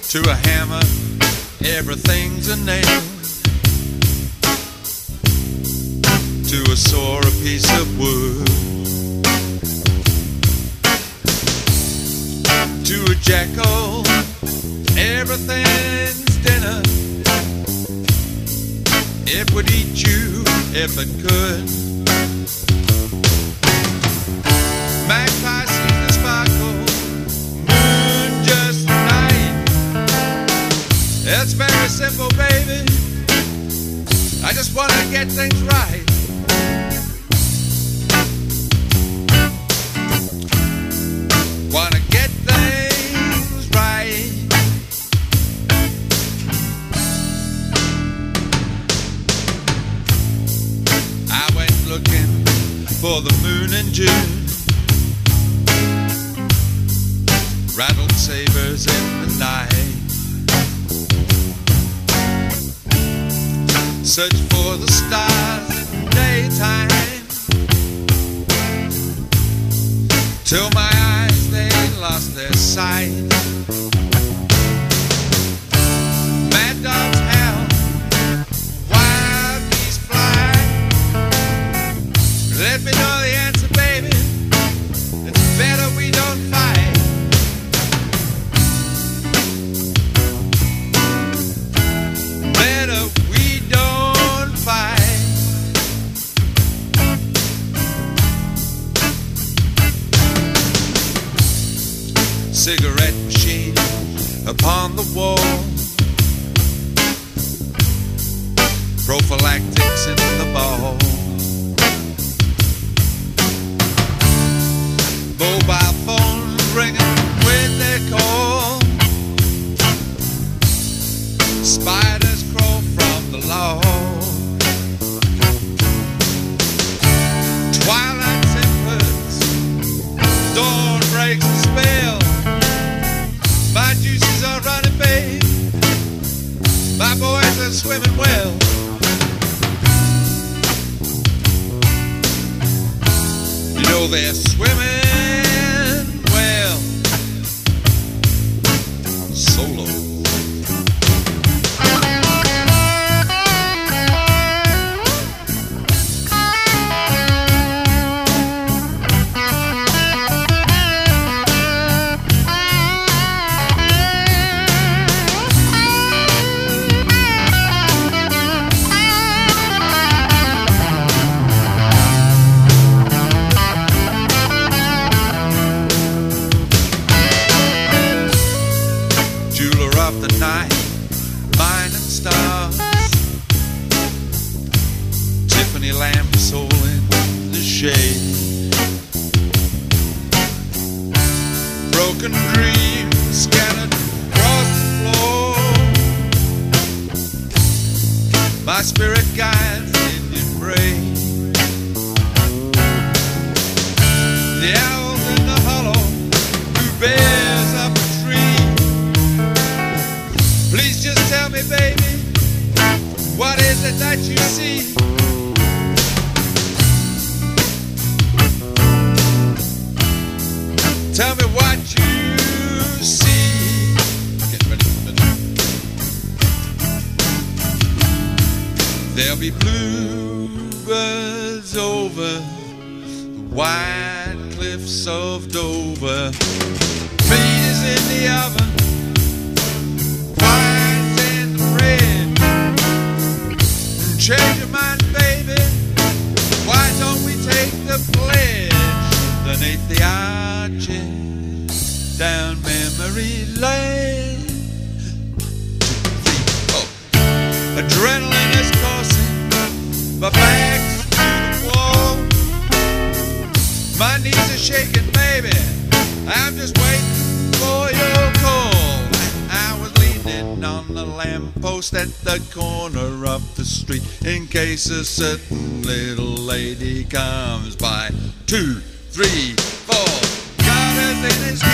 To a hammer, everything's a nail. To a saw, a piece of wood. To a jackal, everything's dinner. It would eat you if it could. Magpie sees the sparkle, moon just night. It's very simple, baby. I just want to get things right. Want to get things right. I went looking for the moon in June. Rattled sabers in the night. Search for the stars in daytime. Till my eyes, they lost their sight. Mad dogs howl, wild geese fly. Let me know the answer, baby. It's better we don't fight. Better we don't fight. Cigarette machine upon the wall. Prophylactics in the ball. Mobile phones ringing with their call. Spiders crawl from the law. Twilight tempers, dawn breaks the spell. My juices are running, babe. My boys are swimming well. You know they're swimming well. Solo. Of the night, mine and stars. Tiffany lamp soul in the shade. Broken dreams scattered across the floor. My spirit guides Indian brain. The owls in the hollow who bears up a tree. Please just tell me, baby, what is it that you see? Tell me what you see. Get ready for the There'll be bluebirds over the white cliffs of Dover. Meat is in the oven. Change your mind, baby. Why don't we take the pledge underneath the arches down memory lane? 2, 3, 4. Adrenaline is coursing, my back's to the wall. My knees are shaking, baby. I'm just waiting for your call. I was leaning on the lamppost at the corner of the street in case a certain little lady comes by. 2, 3, 4. Got it in his